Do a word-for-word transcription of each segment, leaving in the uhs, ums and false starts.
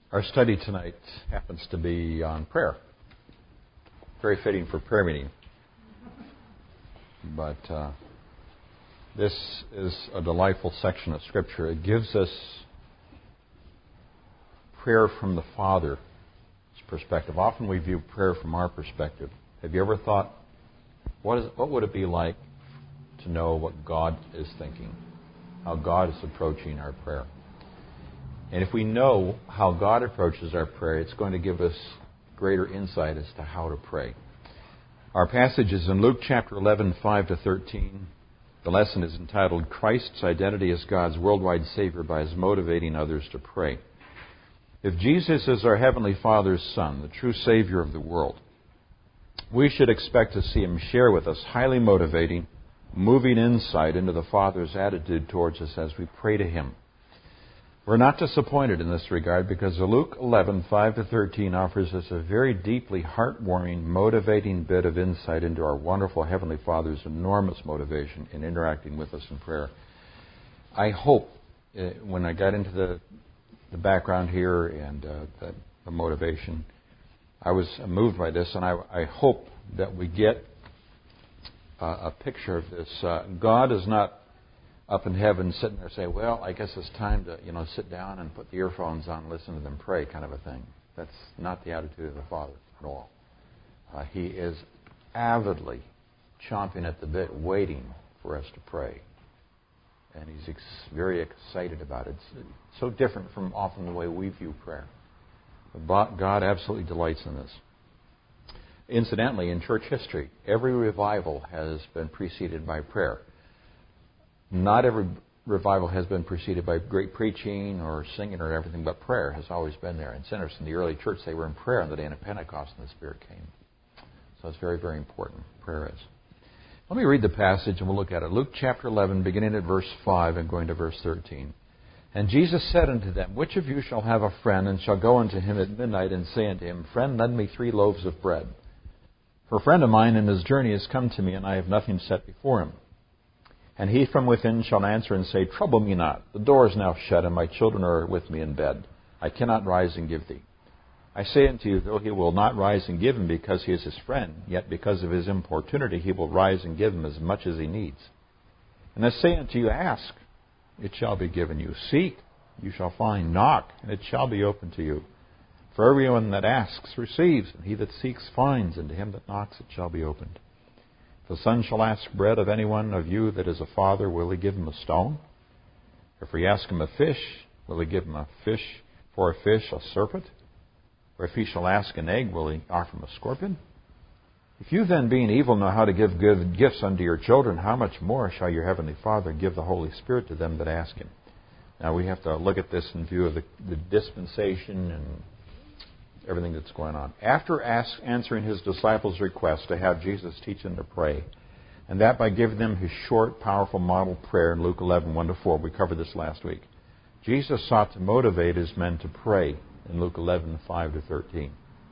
Our study tonight happens to be on prayer. Very fitting for prayer meeting. But uh, this is a delightful section of Scripture. It gives us prayer from the Father's perspective. Often we view prayer from our perspective. Have you ever thought, what is what would it be like to know what God is thinking? How God is approaching our prayer? And if we know how God approaches our prayer, it's going to give us greater insight as to how to pray. Our passage is in Luke chapter eleven, five to thirteen. The lesson is entitled, Christ's Identity as God's Worldwide Savior by His Motivating Others to Pray. If Jesus is our Heavenly Father's Son, the true Savior of the world, we should expect to see Him share with us highly motivating, moving insight into the Father's attitude towards us as we pray to Him. We're not disappointed in this regard because Luke eleven, five to thirteen offers us a very deeply heartwarming, motivating bit of insight into our wonderful Heavenly Father's enormous motivation in interacting with us in prayer. I hope, uh, when I got into the, the background here and uh, the, the motivation, I was moved by this, and I, I hope that we get uh, a picture of this. Uh, God is not up in heaven sitting there saying, well, I guess it's time to, you know, sit down and put the earphones on and listen to them pray kind of a thing. That's not the attitude of the Father at all. Uh, he is avidly chomping at the bit, waiting for us to pray. And He's ex- very excited about it. It's so different from often the way we view prayer. But God absolutely delights in this. Incidentally, in church history, every revival has been preceded by prayer. Not every revival has been preceded by great preaching or singing or everything, but prayer has always been there. And sinners in the early church, they were in prayer on the day of Pentecost and the Spirit came. So it's very, very important, prayer is. Let me read the passage and we'll look at it. Luke chapter eleven, beginning at verse five and going to verse thirteen. And Jesus said unto them, Which of you shall have a friend, and shall go unto him at midnight, and say unto him, Friend, lend me three loaves of bread. For a friend of mine in his journey is come to me, and I have nothing set before him. And he from within shall answer and say, Trouble me not. The door is now shut, and my children are with me in bed. I cannot rise and give thee. I say unto you, though he will not rise and give him because he is his friend, yet because of his importunity he will rise and give him as much as he needs. And I say unto you, Ask, it shall be given you. Seek, you shall find. Knock, and it shall be opened to you. For everyone that asks receives, and he that seeks finds, and to him that knocks it shall be opened. If the Son shall ask bread of any one of you that is a father, will he give him a stone? If we ask him a fish, will he give him a fish for a fish, a serpent? Or if he shall ask an egg, will he offer him a scorpion? If you then, being evil, know how to give good gifts unto your children, how much more shall your heavenly Father give the Holy Spirit to them that ask Him? Now we have to look at this in view of the, the dispensation and everything that's going on. After ask, answering His disciples' request to have Jesus teach them to pray, and that by giving them His short, powerful model prayer in Luke eleven, one to four, we covered this last week, Jesus sought to motivate His men to pray in Luke eleven, five to thirteen.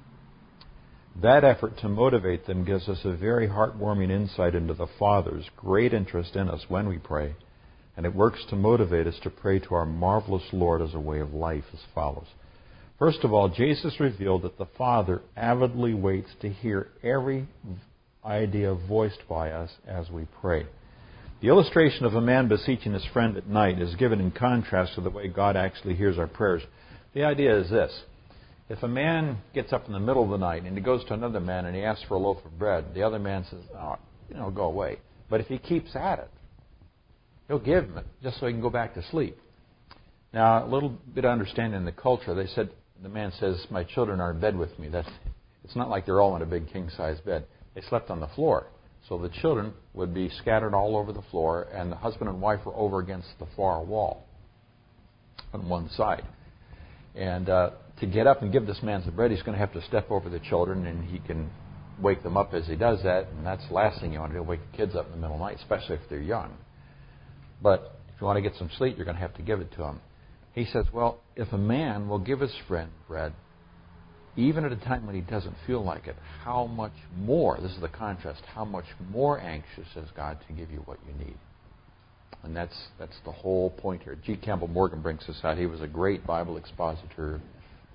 That effort to motivate them gives us a very heartwarming insight into the Father's great interest in us when we pray, and it works to motivate us to pray to our marvelous Lord as a way of life as follows. First of all, Jesus revealed that the Father avidly waits to hear every idea voiced by us as we pray. The illustration of a man beseeching his friend at night is given in contrast to the way God actually hears our prayers. The idea is this. If a man gets up in the middle of the night and he goes to another man and he asks for a loaf of bread, the other man says, oh, you know, go away. But if he keeps at it, he'll give him it just so he can go back to sleep. Now, a little bit of understanding in the culture, they said, the man says, my children are in bed with me. That's, it's not like they're all in a big king-size bed. They slept on the floor. So the children would be scattered all over the floor, and the husband and wife were over against the far wall on one side. And uh, to get up and give this man some bread, he's going to have to step over the children, and he can wake them up as he does that, and that's the last thing you want to do, wake the kids up in the middle of the night, especially if they're young. But if you want to get some sleep, you're going to have to give it to them. He says, well, if a man will give his friend bread, even at a time when he doesn't feel like it, how much more, this is the contrast, how much more anxious is God to give you what you need? And that's that's the whole point here. G. Campbell Morgan brings this out. He was a great Bible expositor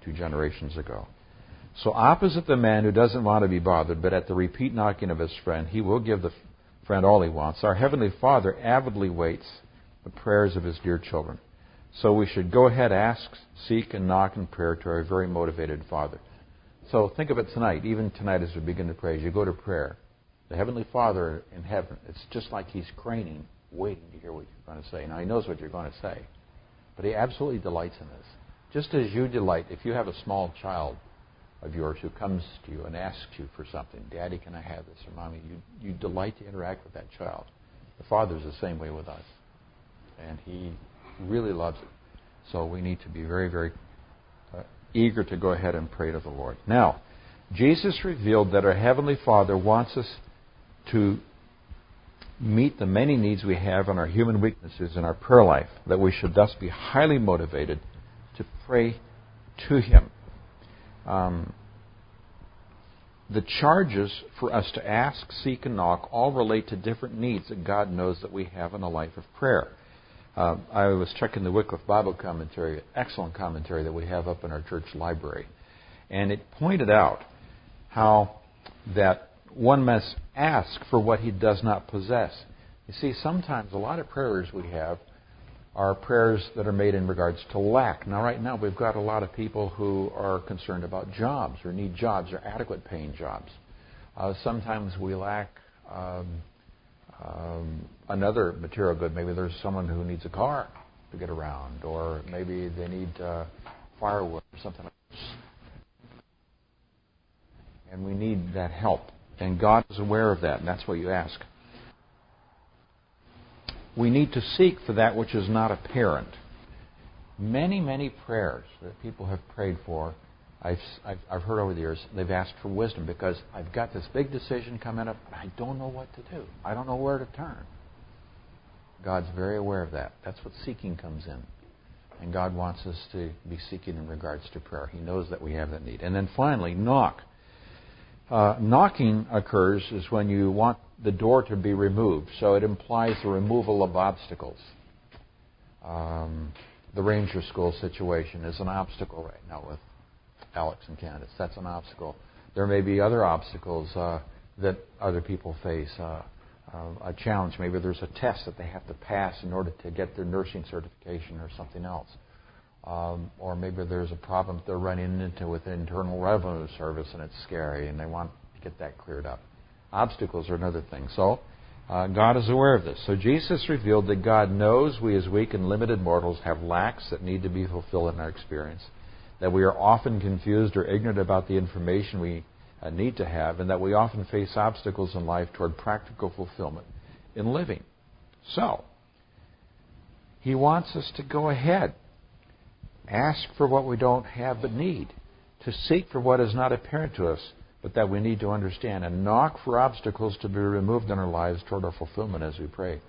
two generations ago. So opposite the man who doesn't want to be bothered, but at the repeat knocking of his friend, he will give the friend all he wants. Our Heavenly Father avidly waits the prayers of his dear children. So we should go ahead, ask, seek, and knock in prayer to our very motivated Father. So think of it tonight, even tonight as we begin to pray, as you go to prayer. The Heavenly Father in heaven, it's just like He's craning, waiting to hear what you're going to say. Now, He knows what you're going to say, but He absolutely delights in this. Just as you delight, if you have a small child of yours who comes to you and asks you for something, Daddy, can I have this? Or Mommy, you, you delight to interact with that child. The Father's the same way with us. And He really loves it. So we need to be very, very uh, eager to go ahead and pray to the Lord. Now, Jesus revealed that our Heavenly Father wants us to meet the many needs we have and our human weaknesses in our prayer life, that we should thus be highly motivated to pray to Him. Um, the charges for us to ask, seek, and knock all relate to different needs that God knows that we have in a life of prayer. Uh, I was checking the Wycliffe Bible Commentary, excellent commentary that we have up in our church library, and it pointed out how that one must ask for what he does not possess. You see, sometimes a lot of prayers we have are prayers that are made in regards to lack. Now, right now, we've got a lot of people who are concerned about jobs or need jobs or adequate paying jobs. Uh, sometimes we lack um, um, another material good. Maybe there's someone who needs a car to get around, or maybe they need uh, firewood or something like this. And we need that help. And God is aware of that, and that's what you ask. We need to seek for that which is not apparent. Many, many prayers that people have prayed for, I've, I've, I've heard over the years, they've asked for wisdom because I've got this big decision coming up, and I don't know what to do. I don't know where to turn. God's very aware of that. That's what seeking comes in. And God wants us to be seeking in regards to prayer. He knows that we have that need. And then finally, knock. Uh, knocking occurs is when you want the door to be removed. So it implies the removal of obstacles. Um, the Ranger School situation is an obstacle right now with Alex and Candace. That's an obstacle. There may be other obstacles uh, that other people face. Uh, uh, a challenge. Maybe there's a test that they have to pass in order to get their nursing certification or something else. Um, or maybe there's a problem that they're running into with the Internal Revenue Service and it's scary and they want to get that cleared up. Obstacles are another thing. So uh, God is aware of this. So Jesus revealed that God knows we as weak and limited mortals have lacks that need to be fulfilled in our experience, that we are often confused or ignorant about the information we uh, need to have, and that we often face obstacles in life toward practical fulfillment in living. So He wants us to go ahead. Ask for what we don't have but need, to seek for what is not apparent to us, but that we need to understand, and knock for obstacles to be removed in our lives toward our fulfillment as we pray.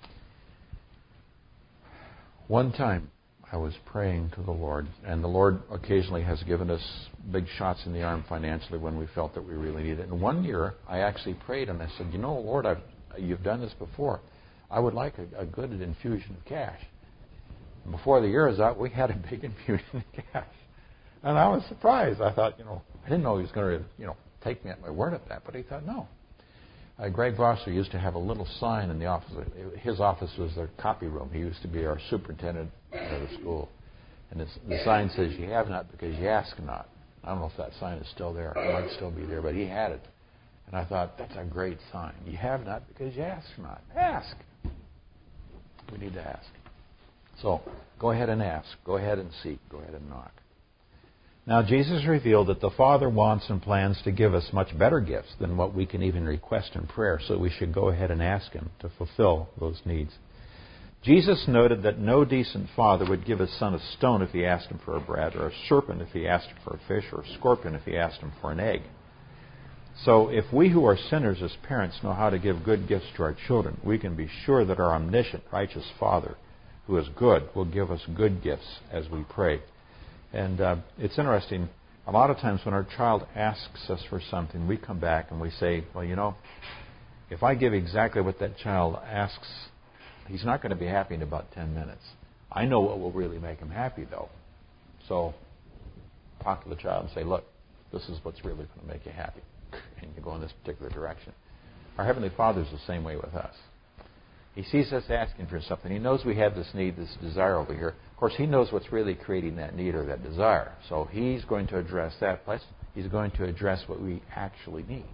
One time I was praying to the Lord, and the Lord occasionally has given us big shots in the arm financially when we felt that we really needed it. And one year I actually prayed and I said, you know, Lord, I've, you've done this before. I would like a, a good infusion of cash. Before the year was out, we had a big infusion of cash. And I was surprised. I thought, you know, I didn't know he was going to, you know, take me at my word at that. But he thought, no. Uh, Greg Vosser used to have a little sign in the office. His office was their copy room. He used to be our superintendent at the school. And this, the sign says, you have not because you ask not. I don't know if that sign is still there. It might still be there, but he had it. And I thought, that's a great sign. You have not because you ask not. Ask. We need to ask. So, go ahead and ask. Go ahead and seek. Go ahead and knock. Now, Jesus revealed that the Father wants and plans to give us much better gifts than what we can even request in prayer, so we should go ahead and ask Him to fulfill those needs. Jesus noted that no decent father would give his son a stone if he asked him for a bread, or a serpent if he asked him for a fish, or a scorpion if he asked him for an egg. So, if we who are sinners as parents know how to give good gifts to our children, we can be sure that our omniscient, righteous Father, who is good, will give us good gifts as we pray. And uh, it's interesting, a lot of times when our child asks us for something, we come back and we say, well, you know, if I give exactly what that child asks, he's not going to be happy in about ten minutes. I know what will really make him happy, though. So talk to the child and say, look, this is what's really going to make you happy. And you go in this particular direction. Our Heavenly Father is the same way with us. He sees us asking for something. He knows we have this need, this desire over here. Of course, He knows what's really creating that need or that desire. So He's going to address that. Plus, He's going to address what we actually need.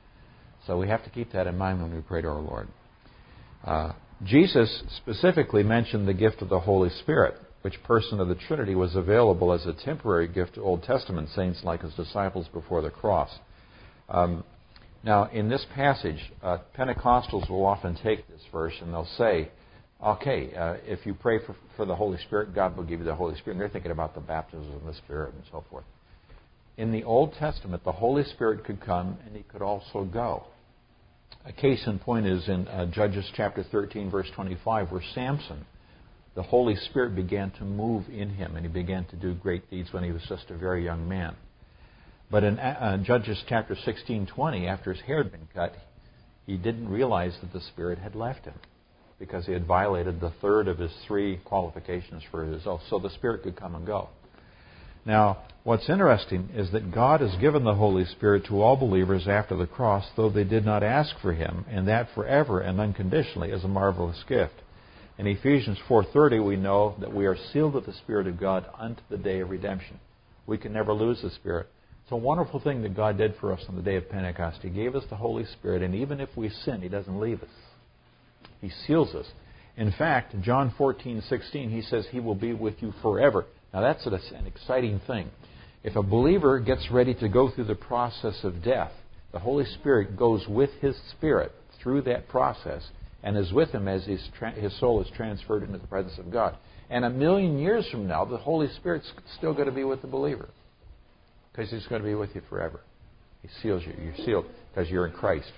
So we have to keep that in mind when we pray to our Lord. Uh, Jesus specifically mentioned the gift of the Holy Spirit, which person of the Trinity was available as a temporary gift to Old Testament saints like His disciples before the cross. Um, now, in this passage, uh, Pentecostals will often take this verse and they'll say, okay, uh, if you pray for, for the Holy Spirit, God will give you the Holy Spirit. And they're thinking about the baptism of the Spirit and so forth. In the Old Testament, the Holy Spirit could come and He could also go. A case in point is in uh, Judges chapter thirteen, verse twenty-five, where Samson, the Holy Spirit began to move in him, and he began to do great deeds when he was just a very young man. But in uh, Judges chapter sixteen twenty, after his hair had been cut, he didn't realize that the Spirit had left him because he had violated the third of his three qualifications for his oath. So the Spirit could come and go. Now, what's interesting is that God has given the Holy Spirit to all believers after the cross, though they did not ask for Him, and that forever and unconditionally is a marvelous gift. In Ephesians four thirty, we know that we are sealed with the Spirit of God unto the day of redemption. We can never lose the Spirit. It's a wonderful thing that God did for us on the day of Pentecost. He gave us the Holy Spirit, and even if we sin, He doesn't leave us. He seals us. In fact, in John fourteen sixteen, He says He will be with you forever. Now that's an exciting thing. If a believer gets ready to go through the process of death, the Holy Spirit goes with his spirit through that process and is with him as his, tra- his soul is transferred into the presence of God. And a million years from now, the Holy Spirit's still going to be with the believer because He's going to be with you forever. He seals you. You're sealed because you're in Christ.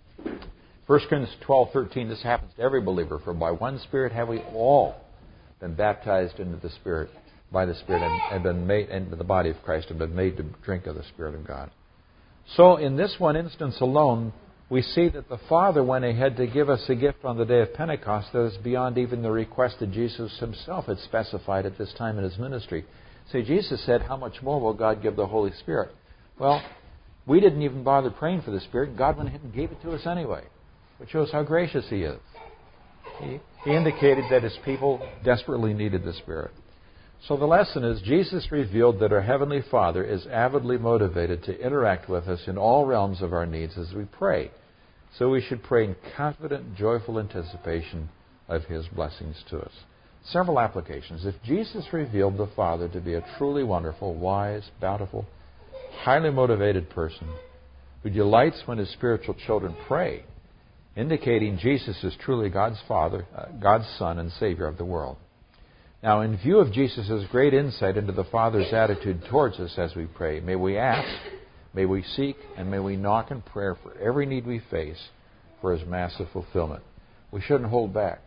First Corinthians twelve thirteen, this happens to every believer. For by one Spirit have we all been baptized into the Spirit, by the Spirit, and, and been made into the body of Christ, and been made to drink of the Spirit of God. So in this one instance alone, we see that the Father went ahead to give us a gift on the day of Pentecost that is beyond even the request that Jesus Himself had specified at this time in His ministry. See, Jesus said, how much more will God give the Holy Spirit? Well, we didn't even bother praying for the Spirit. God went ahead and gave it to us anyway, which shows how gracious He is. He, he indicated that His people desperately needed the Spirit. So the lesson is, Jesus revealed that our Heavenly Father is avidly motivated to interact with us in all realms of our needs as we pray. So we should pray in confident, joyful anticipation of His blessings to us. Several applications. If Jesus revealed the Father to be a truly wonderful, wise, bountiful, highly motivated person who delights when His spiritual children pray, indicating Jesus is truly God's Father, uh, God's Son and Savior of the world. Now, in view of Jesus' great insight into the Father's attitude towards us as we pray, may we ask, may we seek, and may we knock in prayer for every need we face for His massive fulfillment. We shouldn't hold back.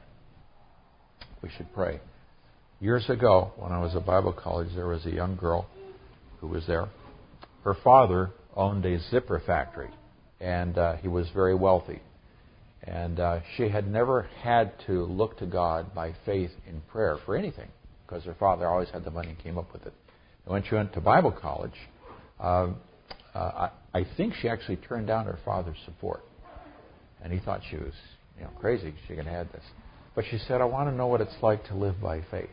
We should pray. Years ago, when I was at Bible college, there was a young girl who was there. Her father owned a zipper factory, and uh, he was very wealthy. And uh, she had never had to look to God by faith in prayer for anything, because her father always had the money and came up with it. And when she went to Bible college, uh, uh, I, I think she actually turned down her father's support. And he thought she was, you know, crazy. She could have this. But she said, I want to know what it's like to live by faith.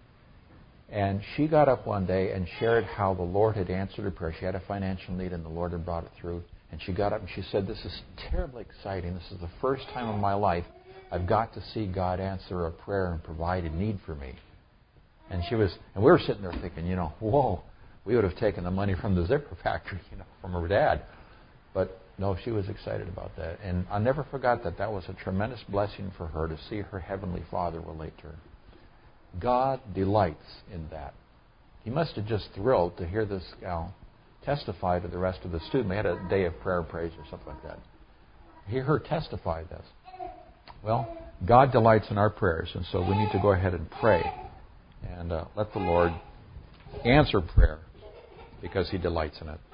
And she got up one day and shared how the Lord had answered her prayer. She had a financial need and the Lord had brought it through. And she got up and she said, this is terribly exciting. This is the first time in my life I've got to see God answer a prayer and provide a need for me. And she was, and we were sitting there thinking, you know, whoa, we would have taken the money from the zipper factory, you know, from her dad. But no, she was excited about that. And I never forgot that. That was a tremendous blessing for her to see her Heavenly Father relate to her. God delights in that. He must have just thrilled to hear this gal testify to the rest of the students. They had a day of prayer and praise or something like that. Hear her testify this. Well, God delights in our prayers, and so we need to go ahead and pray and uh, let the Lord answer prayer because He delights in it.